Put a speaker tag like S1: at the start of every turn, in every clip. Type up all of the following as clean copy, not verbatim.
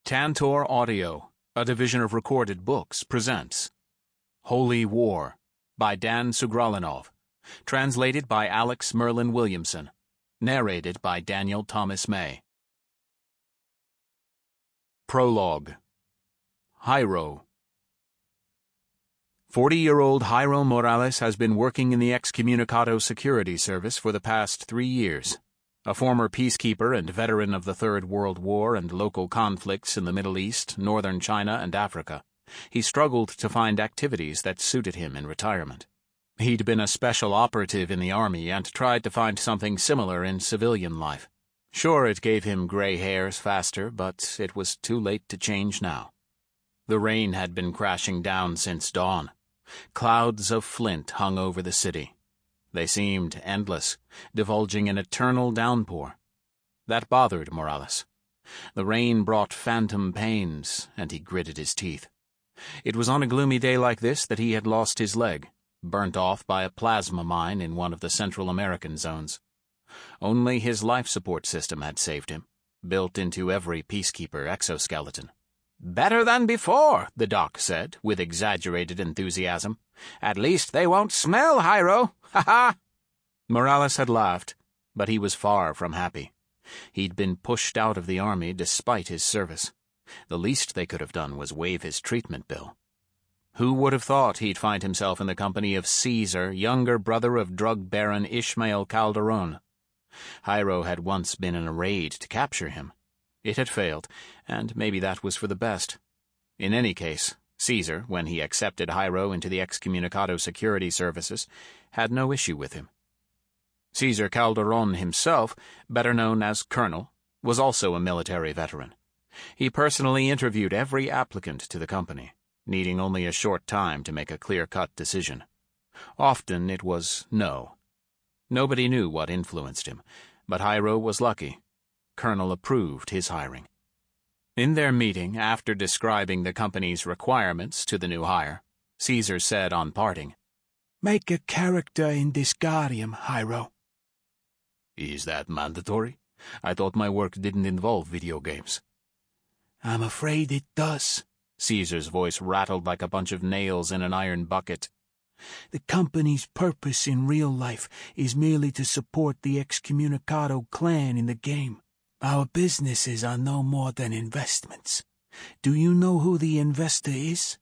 S1: Tantor Audio, a division of Recorded Books, presents Holy War by Dan Sugralinov, translated by Alex Merlin Williamson, narrated by Daniel Thomas May. Prologue. Jairo. 40-year-old Jairo Morales has been working in the Excommunicado Security Service for the past 3 years. A former peacekeeper and veteran of the Third World War and local conflicts in the Middle East, northern China, and Africa, he struggled to find activities that suited him in retirement. He'd been a special operative in the army and tried to find something similar in civilian life. Sure, it gave him gray hairs faster, but it was too late to change now. The rain had been crashing down since dawn. Clouds of flint hung over the city. They seemed endless, divulging an eternal downpour. That bothered Morales. The rain brought phantom pains, and he gritted his teeth. It was on a gloomy day like this that he had lost his leg, burnt off by a plasma mine in one of the Central American zones. Only his life support system had saved him, built into every peacekeeper exoskeleton. "Better than before," the doc said, with exaggerated enthusiasm. "At least they won't smell, Jairo. Ha-ha!" Morales had laughed, but he was far from happy. He'd been pushed out of the army despite his service. The least they could have done was waive his treatment bill. Who would have thought he'd find himself in the company of Caesar, younger brother of drug baron Ishmael Calderon? Jairo had once been in a raid to capture him. It had failed, and maybe that was for the best. In any case, Caesar, when he accepted Jairo into the Excommunicado Security Services, had no issue with him. Caesar Calderon himself, better known as Colonel, was also a military veteran. He personally interviewed every applicant to the company, needing only a short time to make a clear-cut decision. Often it was no. Nobody knew what influenced him, but Jairo was lucky. Colonel approved his hiring. In their meeting, after describing the company's requirements to the new hire, Caesar said on parting,
S2: "Make a character in Discarium, Jairo."
S1: "Is that mandatory? I thought my work didn't involve video games."
S2: "I'm afraid it does."
S1: Caesar's voice rattled like a bunch of nails in an iron bucket.
S2: "The company's purpose in real life is merely to support the Excommunicado clan in the game. Our businesses are no more than investments. Do you know who the investor is?"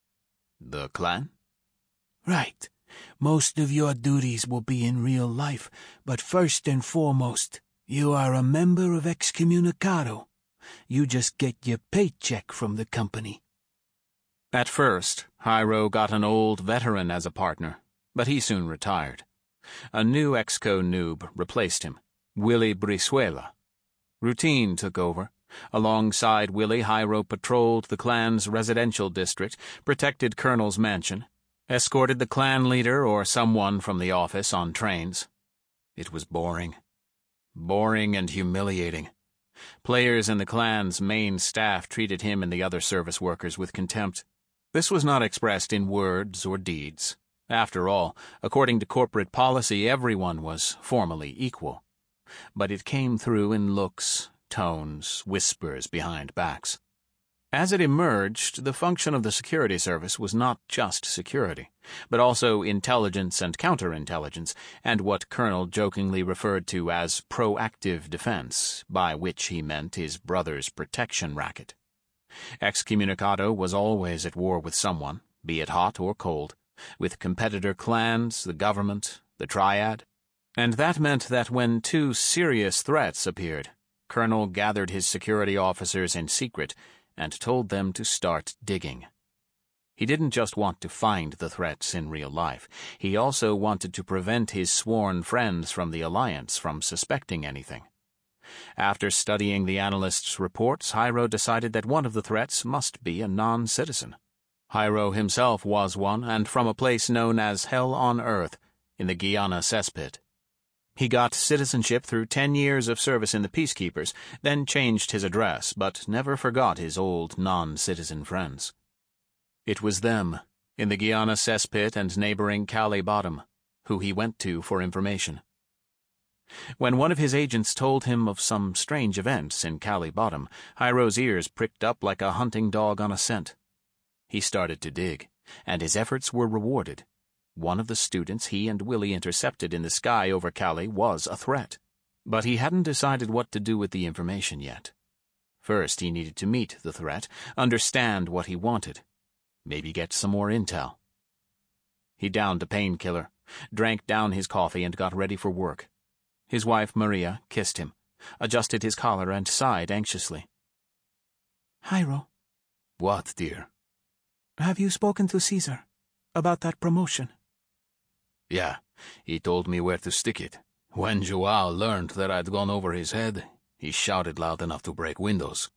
S1: "The clan?"
S2: "Right. Most of your duties will be in real life, but first and foremost, you are a member of Excommunicado. You just get your paycheck from the company."
S1: At first, Jairo got an old veteran as a partner, but he soon retired. A new Exco noob replaced him, Willie Brizuela. Routine took over. Alongside Willie, Jairo patrolled the clan's residential district, protected Colonel's mansion, escorted the clan leader or someone from the office on trains. It was boring. Boring and humiliating. Players in the clan's main staff treated him and the other service workers with contempt. This was not expressed in words or deeds. After all, according to corporate policy, everyone was formally equal. But it came through in looks, tones, whispers behind backs. As it emerged, the function of the security service was not just security, but also intelligence and counterintelligence, and what Colonel jokingly referred to as proactive defense, by which he meant his brother's protection racket. Excommunicado was always at war with someone, be it hot or cold, with competitor clans, the government, the triad. And that meant that when two serious threats appeared, Colonel gathered his security officers in secret and told them to start digging. He didn't just want to find the threats in real life. He also wanted to prevent his sworn friends from the Alliance from suspecting anything. After studying the analyst's reports, Jairo decided that one of the threats must be a non-citizen. Jairo himself was one, and from a place known as Hell on Earth, in the Guyana cesspit. He got citizenship through 10 years of service in the Peacekeepers, then changed his address, but never forgot his old non-citizen friends. It was them, in the Guyana cesspit and neighboring Cali Bottom, who he went to for information. When one of his agents told him of some strange events in Cali Bottom, Hyro's ears pricked up like a hunting dog on a scent. He started to dig, and his efforts were rewarded. One of the students he and Willie intercepted in the sky over Cali was a threat. But he hadn't decided what to do with the information yet. First, he needed to meet the threat, understand what he wanted, maybe get some more intel. He downed a painkiller, drank down his coffee, and got ready for work. His wife, Maria, kissed him, adjusted his collar, and sighed anxiously.
S2: Hyro.
S3: What, dear?
S2: Have you spoken to Caesar about that promotion?
S3: Yeah, he told me where to stick it. When Joao learned that I'd gone over his head, he shouted loud enough to break windows.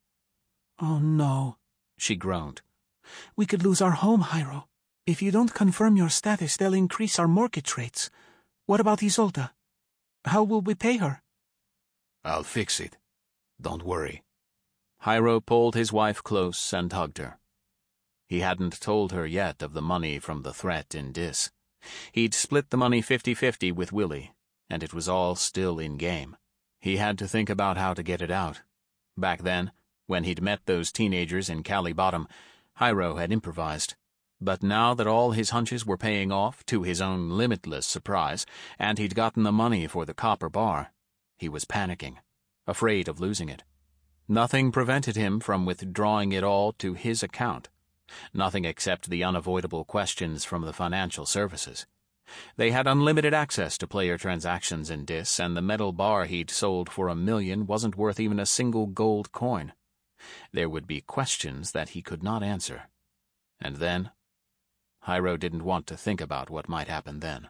S2: Oh, no, she groaned. We could lose our home, Hyro. If you don't confirm your status, they'll increase our mortgage rates. What about Isolda? How will we pay her?
S3: I'll fix it. Don't worry.
S1: Hyro pulled his wife close and hugged her. He hadn't told her yet of the money from the threat in Dis. He'd split the money 50-50 with Willie, and it was all still in game. He had to think about how to get it out. Back then, when he'd met those teenagers in Cali Bottom, Hyro had improvised. But now that all his hunches were paying off, to his own limitless surprise, and he'd gotten the money for the copper bar, he was panicking, afraid of losing it. Nothing prevented him from withdrawing it all to his account. Nothing except the unavoidable questions from the financial services. They had unlimited access to player transactions in Dis, and the metal bar he'd sold for $1 million wasn't worth even a single gold coin. There would be questions that he could not answer. And then, Hyro didn't want to think about what might happen then.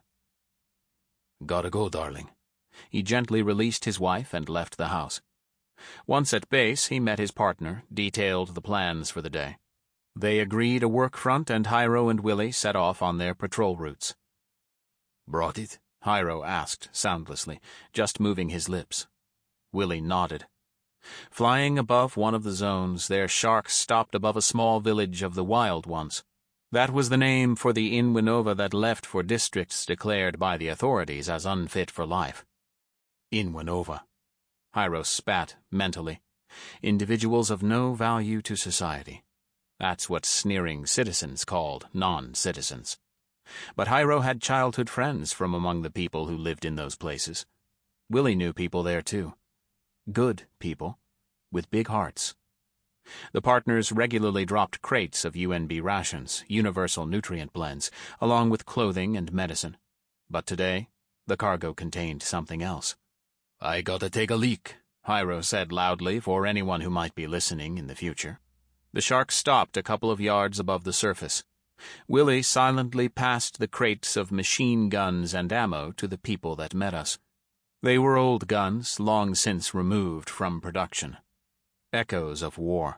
S3: Gotta go, darling.
S1: He gently released his wife and left the house. Once at base, he met his partner, detailed the plans for the day. They agreed a work front, and Hyro and Willie set off on their patrol routes.
S3: Brought it?
S1: Hyro asked soundlessly, just moving his lips. Willie nodded. Flying above one of the zones, their shark stopped above a small village of the Wild Ones. That was the name for the Inwenova that left for districts declared by the authorities as unfit for life. Inwenova. Hyro spat mentally. Individuals of no value to society. That's what sneering citizens called non-citizens. But Hyro had childhood friends from among the people who lived in those places. Willie knew people there, too. Good people, with big hearts. The partners regularly dropped crates of UNB rations, universal nutrient blends, along with clothing and medicine. But today, the cargo contained something else.
S3: I gotta take a leak,
S1: Hyro said loudly for anyone who might be listening in the future. The shark stopped a couple of yards above the surface. Willie silently passed the crates of machine guns and ammo to the people that met us. They were old guns, long since removed from production. Echoes of war.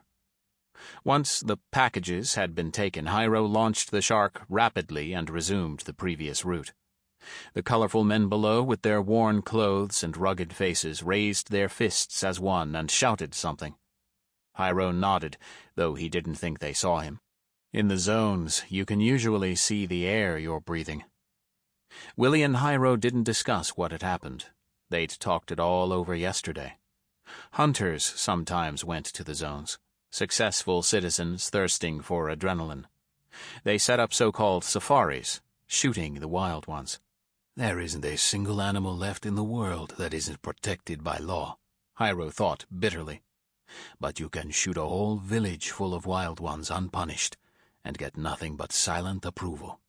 S1: Once the packages had been taken, Hyro launched the shark rapidly and resumed the previous route. The colorful men below, with their worn clothes and rugged faces, raised their fists as one and shouted something. Hyro nodded, though he didn't think they saw him. In the zones, you can usually see the air you're breathing. Willie and Hyro didn't discuss what had happened. They'd talked it all over yesterday. Hunters sometimes went to the zones, successful citizens thirsting for adrenaline. They set up so-called safaris, shooting the wild ones.
S3: There isn't a single animal left in the world that isn't protected by law,
S1: Hyro thought bitterly.
S3: But you can shoot a whole village full of wild ones unpunished and get nothing but silent approval.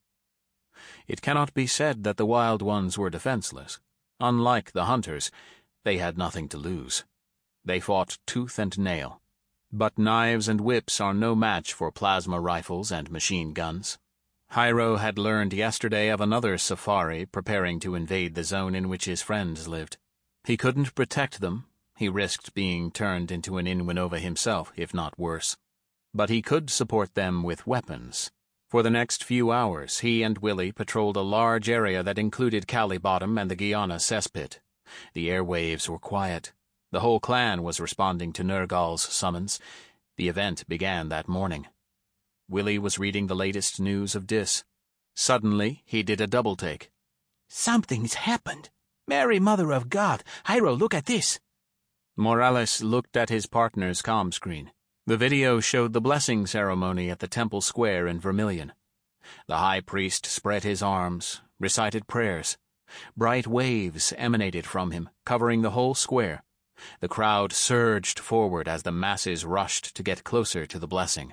S1: It cannot be said that the wild ones were defenseless. Unlike the hunters, they had nothing to lose. They fought tooth and nail. But knives and whips are no match for plasma rifles and machine guns. Hyro had learned yesterday of another safari preparing to invade the zone in which his friends lived. He couldn't protect them. He risked being turned into an Inwenova himself, if not worse. But he could support them with weapons. For the next few hours, he and Willie patrolled a large area that included Cali Bottom and the Guyana cesspit. The airwaves were quiet. The whole clan was responding to Nergal's summons. The event began that morning. Willie was reading the latest news of Dis. Suddenly, he did a double-take.
S2: Something's happened. Mary, Mother of God! Jairo, look at this!
S1: Morales looked at his partner's comm screen. The video showed the blessing ceremony at the temple square in Vermilion. The high priest spread his arms, recited prayers. Bright waves emanated from him, covering the whole square. The crowd surged forward as the masses rushed to get closer to the blessing.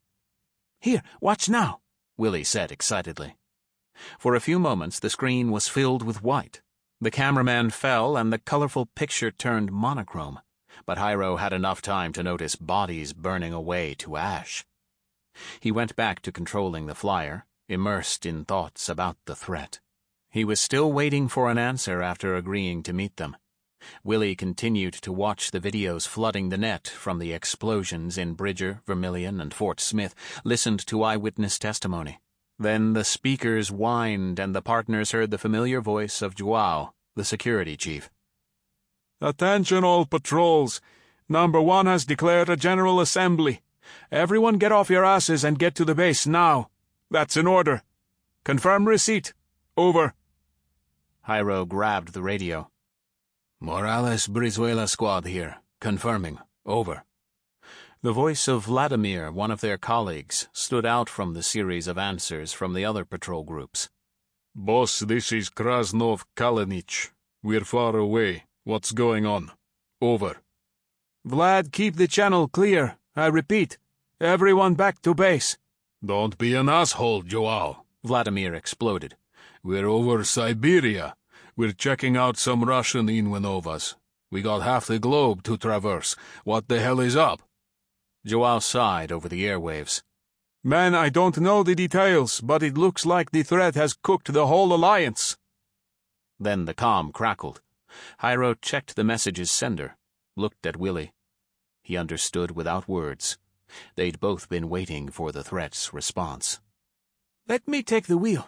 S2: Here, watch now,
S1: Willie said excitedly. For a few moments the screen was filled with white. The cameraman fell and the colorful picture turned monochrome, but Jairo had enough time to notice bodies burning away to ash. He went back to controlling the flyer, immersed in thoughts about the threat. He was still waiting for an answer after agreeing to meet them. Willie continued to watch the videos flooding the net from the explosions in Bridger, Vermilion, and Fort Smith, listened to eyewitness testimony. Then the speakers whined and the partners heard the familiar voice of Joao, the security chief.
S4: Attention all patrols. Number 1 has declared a general assembly. Everyone get off your asses and get to the base now. That's an order. Confirm receipt. Over.
S1: Jairo grabbed the radio. Morales Brizuela squad here. Confirming. Over. The voice of Vladimir, one of their colleagues, stood out from the series of answers from the other patrol groups.
S4: Boss, this is Krasnov Kalinic. We're far away. What's going on? Over.
S2: Vlad, keep the channel clear. I repeat, everyone back to base.
S4: Don't be an asshole, Joao,
S1: Vladimir exploded.
S4: We're over Siberia. We're checking out some Russian Ivanovas. We got half the globe to traverse. What the hell is up?
S1: Joao sighed over the airwaves.
S4: Man, I don't know the details, but it looks like the threat has cooked the whole alliance.
S1: Then the comm crackled. Jairo checked the message's sender, looked at Willie. He understood without words. They'd both been waiting for the threat's response.
S2: Let me take the wheel.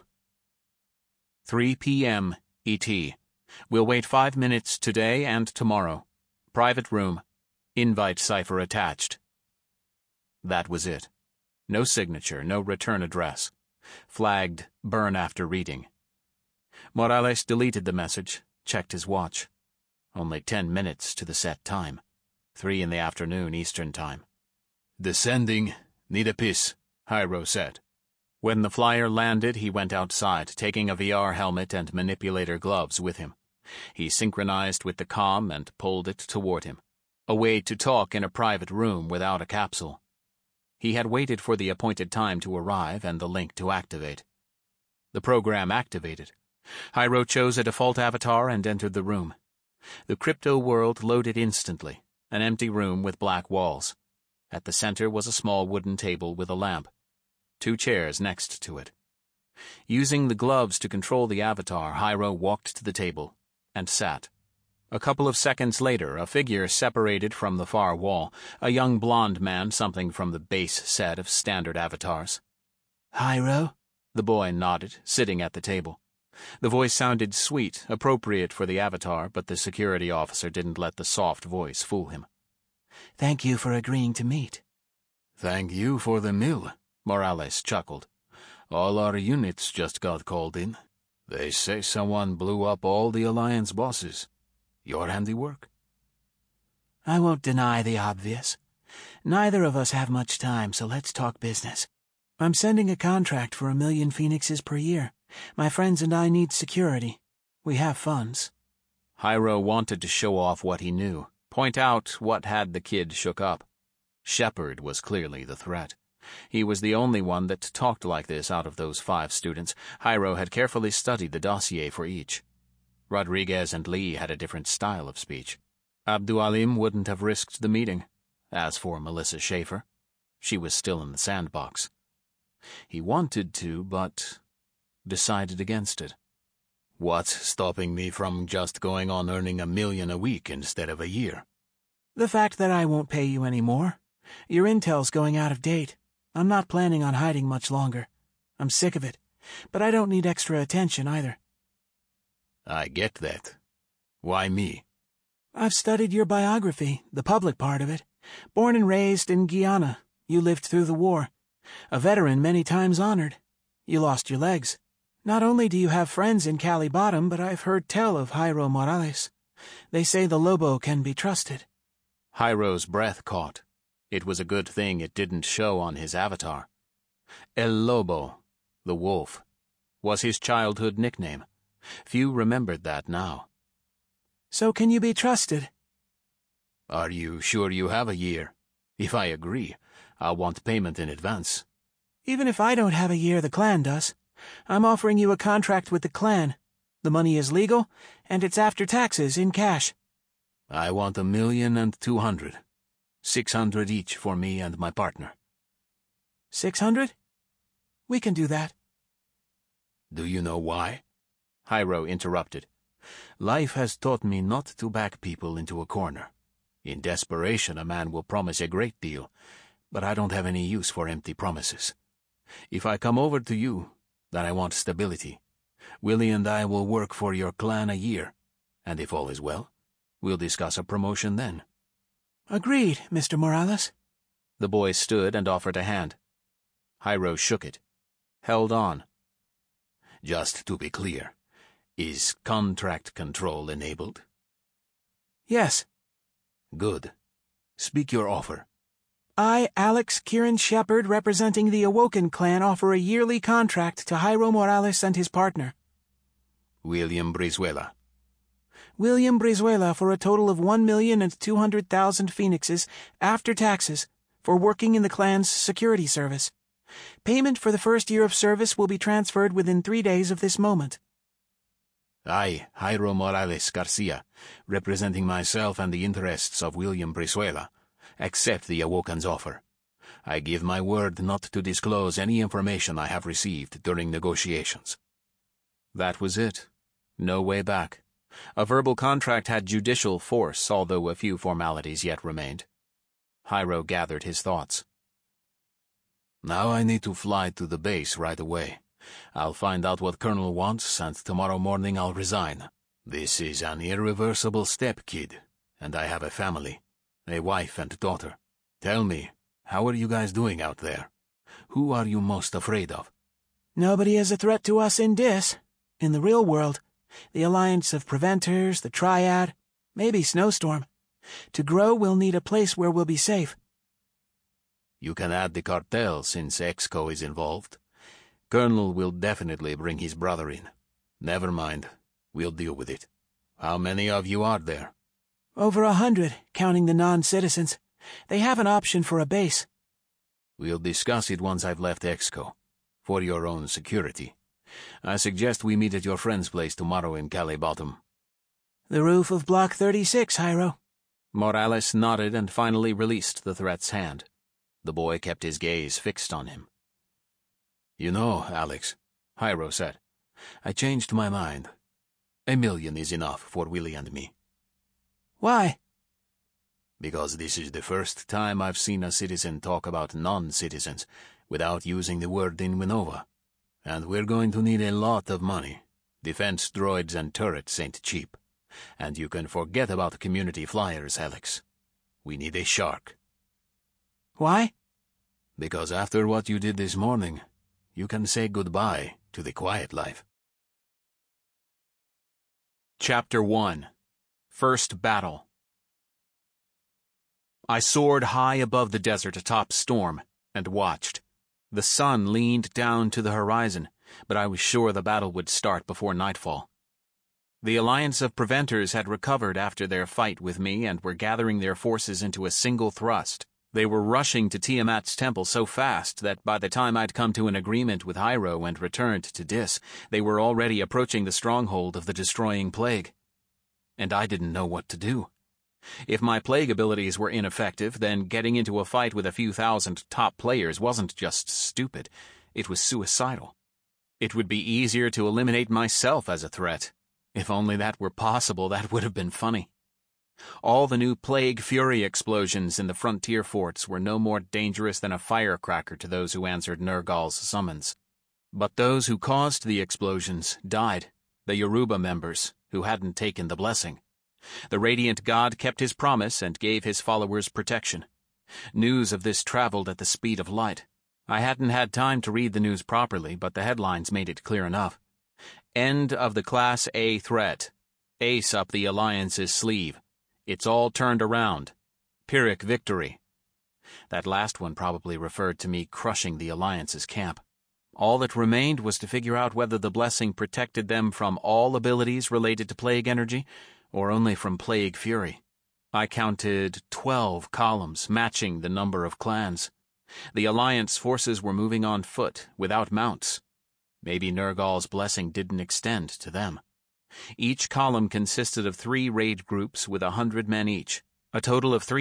S1: 3 p.m. ET. We'll wait 5 minutes today and tomorrow. Private room. Invite cipher attached. That was it. No signature, no return address. Flagged, burn after reading. Morales deleted the message, checked his watch. Only 10 minutes to the set time. 3 in the afternoon Eastern Time.
S3: Descending. Need a piss, Jairo said.
S1: When the flyer landed, he went outside, taking a VR helmet and manipulator gloves with him. He synchronized with the comm and pulled it toward him. A way to talk in a private room without a capsule. He had waited for the appointed time to arrive and the link to activate. The program activated. Jairo chose a default avatar and entered the room. The crypto world loaded instantly, an empty room with black walls. At the center was a small wooden table with a lamp. 2 chairs next to it. Using the gloves to control the avatar, Jairo walked to the table and sat. A couple of seconds later, a figure separated from the far wall, a young blond man, something from the base set of standard avatars.
S2: Jairo?
S1: The boy nodded, sitting at the table. The voice sounded sweet, appropriate for the avatar, but the security officer didn't let the soft voice fool him.
S2: Thank you for agreeing to meet.
S3: Thank you for the meal, Morales chuckled. All our units just got called in. They say someone blew up all the Alliance bosses. Your handiwork?
S2: I won't deny the obvious. Neither of us have much time, so let's talk business. I'm sending a contract for 1 million phoenixes per year. My friends and I need security. We have funds.
S1: Jairo wanted to show off what he knew, point out what had the kid shook up. Shepard was clearly the threat. He was the only one that talked like this out of those 5 students. Jairo had carefully studied the dossier for each. Rodriguez and Lee had a different style of speech. Abdu'Alim wouldn't have risked the meeting. As for Melissa Schaefer, she was still in the sandbox. He wanted to, but decided against it.
S3: What's stopping me from just going on earning 1 million a week instead of a year?
S2: The fact that I won't pay you any more. Your intel's going out of date. I'm not planning on hiding much longer. I'm sick of it, but I don't need extra attention either.
S3: I get that. Why me?
S2: I've studied your biography, the public part of it. Born and raised in Guyana, you lived through the war. A veteran many times honored. You lost your legs. Not only do you have friends in Cali Bottom, but I've heard tell of Jairo Morales. They say the Lobo can be trusted.
S1: Jairo's breath caught. It was a good thing it didn't show on his avatar. El Lobo, the wolf, was his childhood nickname. Few remembered that now.
S2: So can you be trusted?
S1: Are you sure you have a year? If I agree, I'll want payment in advance.
S2: Even if I don't have a year, the clan does. I'm offering you a contract with the clan. The money is legal, and it's after taxes in cash.
S1: I want 1,200,000. 600 each for me and my partner.
S2: 600? We can do that.
S1: Do you know why? Jairo interrupted. Life has taught me not to back people into a corner. In desperation, a man will promise a great deal, but I don't have any use for empty promises. If I come over to you, then I want stability. Willie and I will work for your clan a year, and if all is well, we'll discuss a promotion then.
S2: Agreed, Mr. Morales.
S1: The boy stood and offered a hand. Jairo shook it, held on. Just to be clear, is contract control enabled?
S2: Yes.
S1: Good. Speak your offer.
S2: I, Alex Kieran Shepard, representing the Awoken clan, offer a yearly contract to Jairo Morales and his partner.
S1: William Brizuela.
S2: William Brizuela for a total of 1,200,000 phoenixes after taxes for working in the clan's security service. Payment for the first year of service will be transferred within 3 days of this moment.
S1: I, Jairo Morales Garcia, representing myself and the interests of William Brizuela, accept the Awoken's offer. I give my word not to disclose any information I have received during negotiations. That was it. No way back. A verbal contract had judicial force, although a few formalities yet remained. Jairo gathered his thoughts. Now I need to fly to the base right away. I'll find out what Colonel wants, and tomorrow morning I'll resign. This is an irreversible step, kid, and I have a family, a wife and daughter. Tell me, how are you guys doing out there? Who are you most afraid of?
S2: Nobody is a threat to us in Dis. In the real world, the Alliance of Preventers, the Triad, maybe Snowstorm. To grow, we'll need a place where we'll be safe.
S1: You can add the cartel since Exco is involved. Colonel will definitely bring his brother in. Never mind. We'll deal with it. How many of you are there?
S2: Over 100, counting the non-citizens. They have an option for a base.
S1: We'll discuss it once I've left Exco. For your own security. I suggest we meet at your friend's place tomorrow in Cali Bottom.
S2: The roof of Block 36, Jairo.
S1: Morales nodded and finally released the threat's hand. The boy kept his gaze fixed on him. You know, Alex, Jairo said, I changed my mind. 1 million is enough for Willie and me.
S2: Why?
S1: Because this is the first time I've seen a citizen talk about non-citizens without using the word in Winova. And we're going to need a lot of money. Defense droids and turrets ain't cheap. And you can forget about community flyers, Alex. We need a shark.
S2: Why?
S1: Because after what you did this morning, you can say goodbye to the quiet life. Chapter 1. First Battle. I soared high above the desert atop Storm and watched. The sun leaned down to the horizon, but I was sure the battle would start before nightfall. The Alliance of Preventers had recovered after their fight with me and were gathering their forces into a single thrust. They were rushing to Tiamat's temple so fast that by the time I'd come to an agreement with Jairo and returned to Dis, they were already approaching the stronghold of the destroying plague. And I didn't know what to do. If my plague abilities were ineffective, then getting into a fight with a few thousand top players wasn't just stupid, it was suicidal. It would be easier to eliminate myself as a threat. If only that were possible, that would have been funny. All the new Plague Fury explosions in the frontier forts were no more dangerous than a firecracker to those who answered Nergal's summons. But those who caused the explosions died, the Yoruba members, who hadn't taken the blessing. The Radiant God kept his promise and gave his followers protection. News of this traveled at the speed of light. I hadn't had time to read the news properly, but the headlines made it clear enough. End of the Class A threat. Ace up the Alliance's sleeve. It's all turned around. Pyrrhic victory. That last one probably referred to me crushing the Alliance's camp. All that remained was to figure out whether the blessing protected them from all abilities related to plague energy, or only from plague fury. I counted 12 columns, matching the number of clans. The Alliance forces were moving on foot, without mounts. Maybe Nergal's blessing didn't extend to them. Each column consisted of 3 raid groups with 100 men each, a total of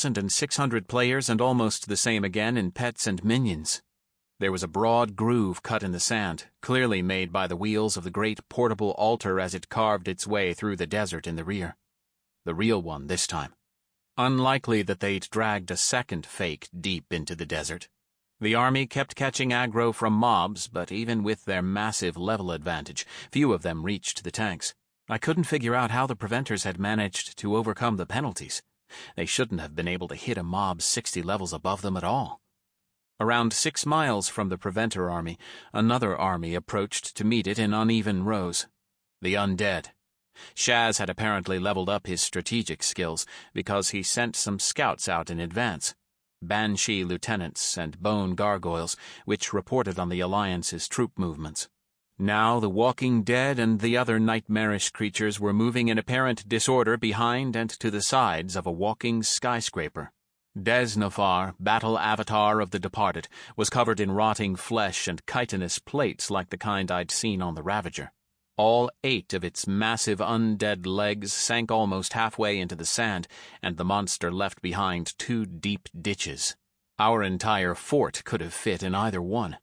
S1: 3,600 players, and almost the same again in pets and minions. There was a broad groove cut in the sand, clearly made by the wheels of the great portable altar as it carved its way through the desert in the rear. The real one this time. Unlikely that they'd dragged a second fake deep into the desert. The army kept catching aggro from mobs, but even with their massive level advantage, few of them reached the tanks. I couldn't figure out how the Preventers had managed to overcome the penalties. They shouldn't have been able to hit a mob 60 levels above them at all. Around 6 miles from the Preventer army, another army approached to meet it in uneven rows. The Undead. Shaz had apparently leveled up his strategic skills because he sent some scouts out in advance. Banshee lieutenants and bone gargoyles, which reported on the Alliance's troop movements. Now the Walking Dead and the other nightmarish creatures were moving in apparent disorder behind and to the sides of a walking skyscraper. Desnafar, battle avatar of the departed, was covered in rotting flesh and chitinous plates like the kind I'd seen on the Ravager. All 8 of its massive undead legs sank almost halfway into the sand, and the monster left behind 2 deep ditches. Our entire fort could have fit in either one.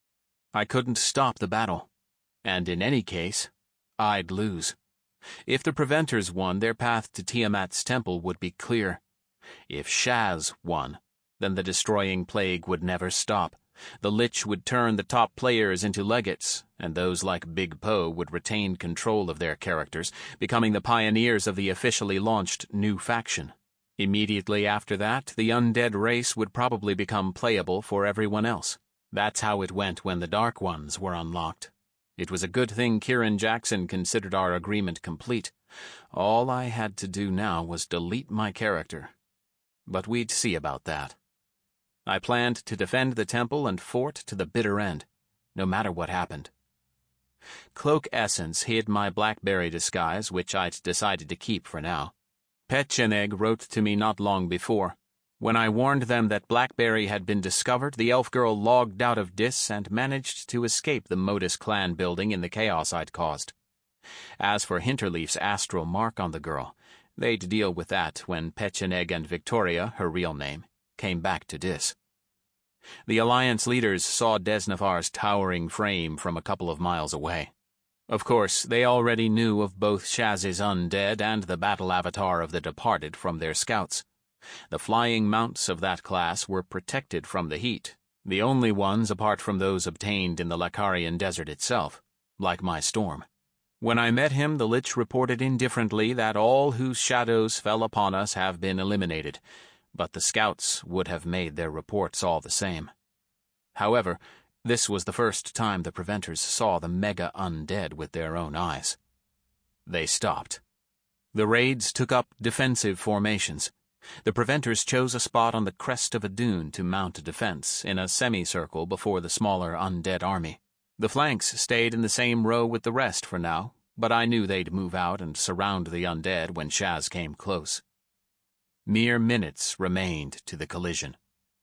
S1: I couldn't stop the battle, and in any case, I'd lose. If the Preventers won, their path to Tiamat's temple would be clear. If Shaz won, then the destroying plague would never stop. The Lich would turn the top players into legates, and those like Big Poe would retain control of their characters, becoming the pioneers of the officially launched new faction. Immediately after that, the undead race would probably become playable for everyone else. That's how it went when the Dark Ones were unlocked. It was a good thing Kieran Jackson considered our agreement complete. All I had to do now was delete my character. But we'd see about that. I planned to defend the temple and fort to the bitter end, no matter what happened. Cloak Essence hid my blackberry disguise, which I'd decided to keep for now. Petcheneg wrote to me not long before. When I warned them that Blackberry had been discovered, the elf girl logged out of Dis and managed to escape the Modus clan building in the chaos I'd caused. As for Hinterleaf's astral mark on the girl, they'd deal with that when Petcheneg and Victoria, her real name, came back to Dis. The Alliance leaders saw Desnafar's towering frame from a couple of miles away. Of course, they already knew of both Shaz's undead and the battle avatar of the departed from their scouts. The flying mounts of that class were protected from the heat, the only ones apart from those obtained in the Lacarian desert itself, like my storm. When I met him, the Lich reported indifferently that all whose shadows fell upon us have been eliminated, but the scouts would have made their reports all the same. However, this was the first time the Preventers saw the mega undead with their own eyes. They stopped. The raids took up defensive formations. The Preventers chose a spot on the crest of a dune to mount a defense in a semicircle before the smaller undead army. The flanks stayed in the same row with the rest for now, but I knew they'd move out and surround the undead when Shaz came close. Mere minutes remained to the collision.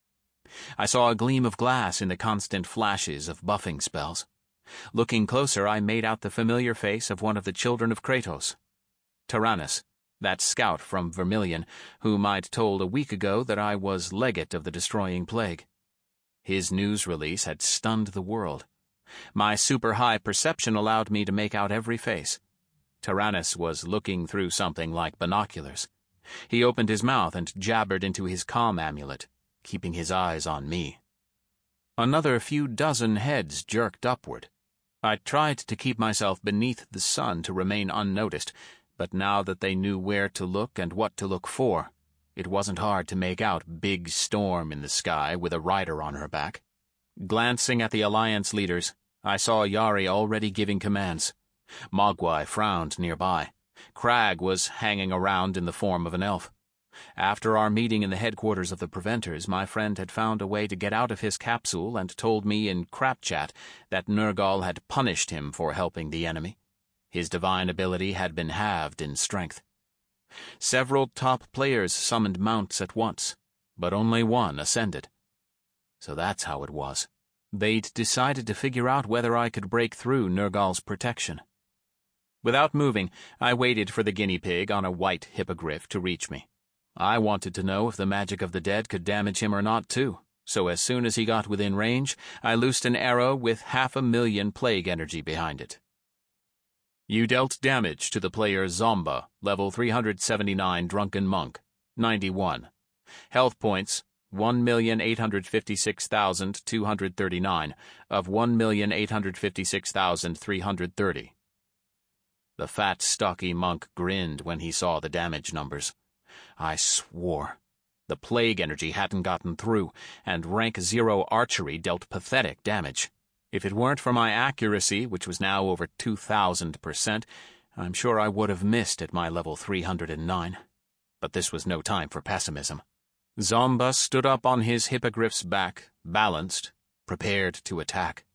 S1: I saw a gleam of glass in the constant flashes of buffing spells. Looking closer, I made out the familiar face of one of the children of Kratos. Tyrannus, that scout from Vermilion, whom I'd told a week ago that I was legate of the destroying plague. His news release had stunned the world. My super-high perception allowed me to make out every face. Tyrannus was looking through something like binoculars. He opened his mouth and jabbered into his comm amulet, keeping his eyes on me. Another few dozen heads jerked upward. I tried to keep myself beneath the sun to remain unnoticed, but now that they knew where to look and what to look for, it wasn't hard to make out Big Storm in the sky with a rider on her back. Glancing at the Alliance leaders, I saw Yari already giving commands. Mogwai frowned nearby. Crag was hanging around in the form of an elf. After our meeting in the headquarters of the Preventers, my friend had found a way to get out of his capsule and told me in crap chat that Nergal had punished him for helping the enemy. His divine ability had been halved in strength. Several top players summoned mounts at once, but only one ascended. So that's how it was. They'd decided to figure out whether I could break through Nergal's protection. Without moving, I waited for the guinea pig on a white hippogriff to reach me. I wanted to know if the magic of the dead could damage him or not, too, so as soon as he got within range, I loosed an arrow with 500,000 plague energy behind it. You dealt damage to the player Zomba, level 379 Drunken Monk, 91. Health points, 1,856,239 of 1,856,330. The fat, stocky monk grinned when he saw the damage numbers. I swore. The plague energy hadn't gotten through, and rank 0 archery dealt pathetic damage. If it weren't for my accuracy, which was now over 2,000%, I'm sure I would have missed at my level 309. But this was no time for pessimism. Zomba stood up on his hippogriff's back, balanced, prepared to attack.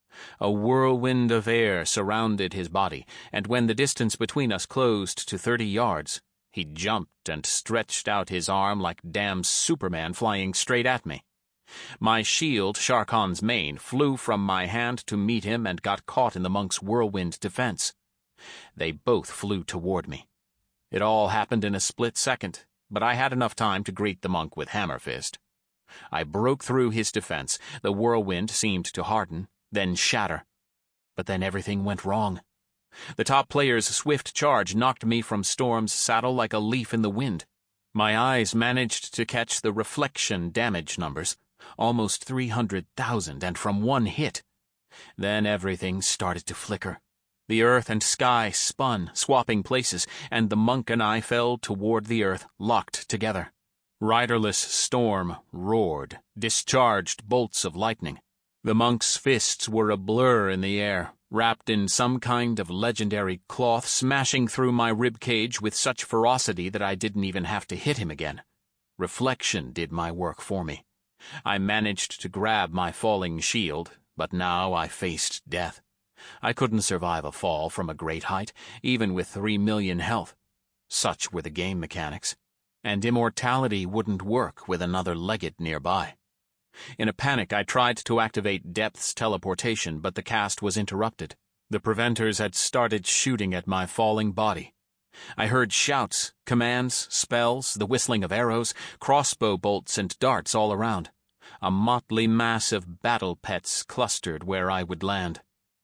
S1: A whirlwind of air surrounded his body, and when the distance between us closed to 30 yards, he jumped and stretched out his arm like damn Superman flying straight at me. My shield, Sharkan's mane, flew from my hand to meet him and got caught in the monk's whirlwind defense. They both flew toward me. It all happened in a split second, but I had enough time to greet the monk with hammer fist. I broke through his defense. The whirlwind seemed to harden, then shatter. But then everything went wrong. The top player's swift charge knocked me from Storm's saddle like a leaf in the wind. My eyes managed to catch the reflection damage numbers, almost 300,000, and from one hit. Then everything started to flicker. The earth and sky spun, swapping places, and the monk and I fell toward the earth, locked together. Riderless Storm roared, discharged bolts of lightning. The monk's fists were a blur in the air, wrapped in some kind of legendary cloth, smashing through my ribcage with such ferocity that I didn't even have to hit him again. Reflection did my work for me. I managed to grab my falling shield, but now I faced death. I couldn't survive a fall from a great height, even with 3 million health. Such were the game mechanics. And immortality wouldn't work with another legate nearby. In a panic, I tried to activate Depth's teleportation, but the cast was interrupted. The Preventers had started shooting at my falling body. I heard shouts, commands, spells, the whistling of arrows, crossbow bolts and darts all around. A motley mass of battle pets clustered where I would land.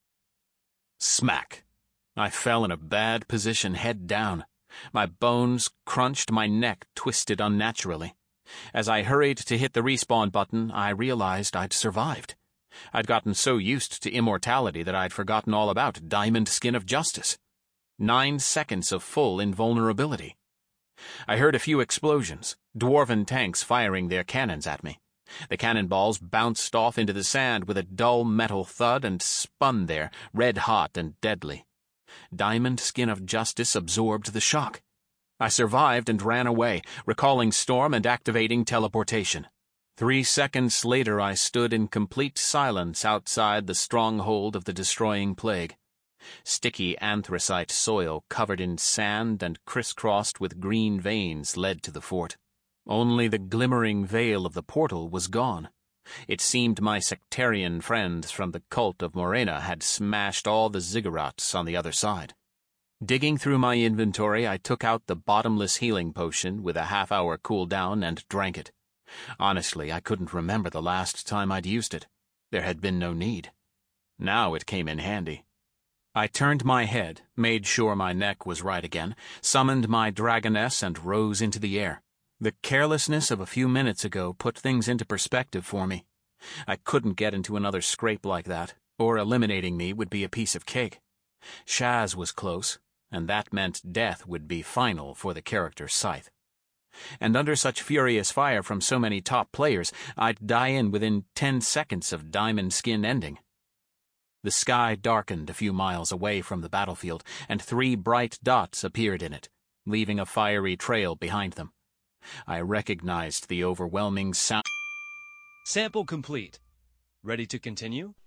S1: Smack! I fell in a bad position, head down. My bones crunched, my neck twisted unnaturally. As I hurried to hit the respawn button, I realized I'd survived. I'd gotten so used to immortality that I'd forgotten all about Diamond Skin of Justice. 9 seconds of full invulnerability. I heard a few explosions, dwarven tanks firing their cannons at me. The cannonballs bounced off into the sand with a dull metal thud and spun there, red-hot and deadly. Diamond Skin of Justice absorbed the shock. I survived and ran away, recalling Storm and activating teleportation. 3 seconds later I stood in complete silence outside the stronghold of the destroying plague. Sticky anthracite soil covered in sand and crisscrossed with green veins led to the fort. Only the glimmering veil of the portal was gone. It seemed my sectarian friends from the cult of Morena had smashed all the ziggurats on the other side. Digging through my inventory, I took out the bottomless healing potion with a half-hour cooldown and drank it. Honestly, I couldn't remember the last time I'd used it. There had been no need. Now it came in handy. I turned my head, made sure my neck was right again, summoned my dragoness, and rose into the air. The carelessness of a few minutes ago put things into perspective for me. I couldn't get into another scrape like that, or eliminating me would be a piece of cake. Shaz was close, and that meant death would be final for the character Scythe. And under such furious fire from so many top players, I'd die in within 10 seconds of Diamond Skin ending. The sky darkened a few miles away from the battlefield, and 3 bright dots appeared in it, leaving a fiery trail behind them. I recognized the overwhelming sound.
S5: Sample complete. Ready to continue?